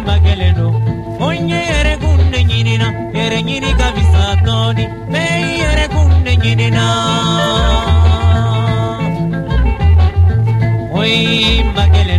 mageleno onye ere kunne nyinina ere nyini kabisa toni me ere kunne nyinina oi mageleno